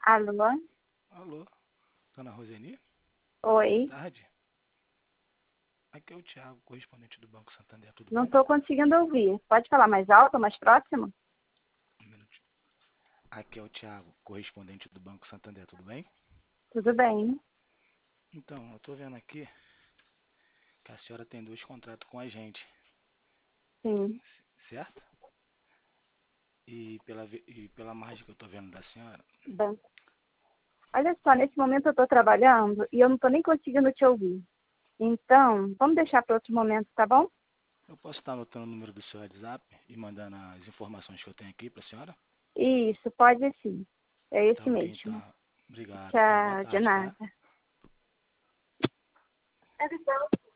Alô? Alô, dona Roseni? Boa Oi. tarde. Aqui é o Thiago, correspondente do Banco Santander, tudo Não bom? estou conseguindo ouvir. Pode falar mais alto, mais próximo? Um minutinho. Aqui é o Thiago, correspondente do Banco Santander, tudo bem? Tudo bem. Então, eu tô vendo aqui que a senhora tem 2 contratos com a gente, Sim. certo? E pela margem que eu tô vendo da senhora, Bem. Olha só, nesse momento eu estou trabalhando e eu não estou nem conseguindo te ouvir. Então, vamos deixar para outro momento, tá bom? eu posso estar anotando o número do seu WhatsApp e mandando as informações que eu tenho aqui pra senhora? Isso, pode sim. É Tá esse ok, mesmo. então. Obrigado. Tenha uma boa Tchau, de tarde, tá? nada.